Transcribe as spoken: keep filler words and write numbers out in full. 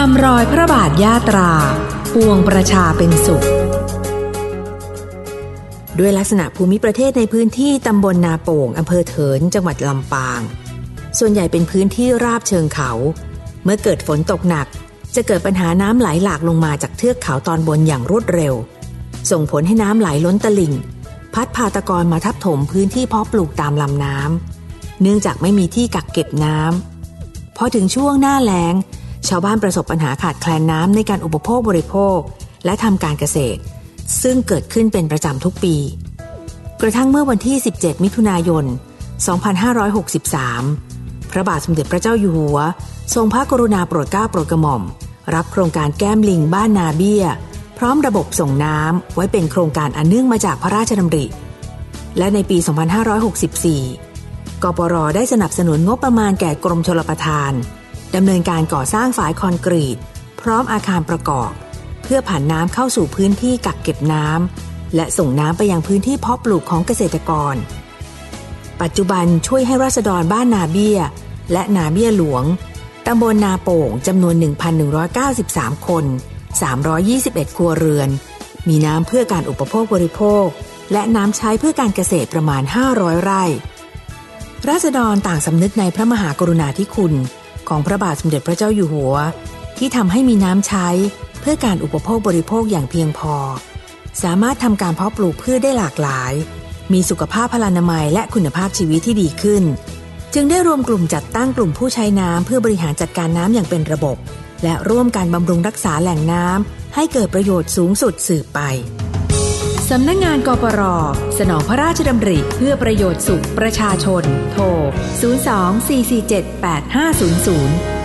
ามรอยพระบาทยาตราปวงประชาเป็นสุขด้วยลักษณะภูมิประเทศในพื้นที่ตำบลนาโป่งอำเภอเถินจังหวัดลำปางส่วนใหญ่เป็นพื้นที่ราบเชิงเขาเมื่อเกิดฝนตกหนักจะเกิดปัญหาน้ำไหลหลากลงมาจากเทือกเขาตอนบนอย่างรวดเร็วส่งผลให้น้ำไหลล้นตลิ่งพัดพาตะกอนมาทับถมพื้นที่เพาะปลูกตามลำน้ำเนื่องจากไม่มีที่กักเก็บน้ำพอถึงช่วงหน้าแล้งชาวบ้านประสบปัญหาขาดแคลนน้ำในการอุปโภคบริโภคและทำการเกษตรซึ่งเกิดขึ้นเป็นประจำทุกปีกระทั่งเมื่อวันที่สิบเจ็ดมิถุนายนสองพันห้าร้อยหกสิบสามพระบาทสมเด็จพระเจ้าอยู่หัวทรงพระกรุณาโปรดเกล้าโปรดกระหม่อมรับโครงการแก้มลิงบ้านนาเบี้ยพร้อมระบบส่งน้ำไว้เป็นโครงการอันเนื่องมาจากพระราชดำริและในปีสองพันห้าร้อยหกสิบสี่กปร.ได้สนับสนุนงบประมาณแก่กรมชลประทานดำเนินการก่อสร้างฝายคอนกรีตพร้อมอาคารประกอบเพื่อผ่านน้ำเข้าสู่พื้นที่กักเก็บน้ำและส่งน้ำไปยังพื้นที่เพาะปลูกของเกษตรกรปัจจุบันช่วยให้ราษฎรบ้านนาเบี้ยและนาเบี้ยหลวงตำบลนาโป่งจำนวน หนึ่งพันหนึ่งร้อยเก้าสิบสาม คนสามร้อยยี่สิบเอ็ดครัวเรือนมีน้ำเพื่อการอุปโภคบริโภคและน้ำใช้เพื่อการเกษตรประมาณห้าร้อยไร่ราษฎรต่างสำนึกในพระมหากรุณาธิคุณของพระบาทสมเด็จพระเจ้าอยู่หัวที่ทำให้มีน้ำใช้เพื่อการอุปโภคบริโภคอย่างเพียงพอสามารถทำการเพาะปลูกพืชได้หลากหลายมีสุขภาพพลานามัยและคุณภาพชีวิตที่ดีขึ้นจึงได้รวมกลุ่มจัดตั้งกลุ่มผู้ใช้น้ำเพื่อบริหารจัดการน้ำอย่างเป็นระบบและร่วมกันบำรุงรักษาแหล่งน้ำให้เกิดประโยชน์สูงสุดสืบไปสำนักงานกปร.สนองพระราชดำริเพื่อประโยชน์สุขประชาชนโทรศูนย์ สอง สี่ สี่ เจ็ด แปด ห้า ศูนย์ ศูนย์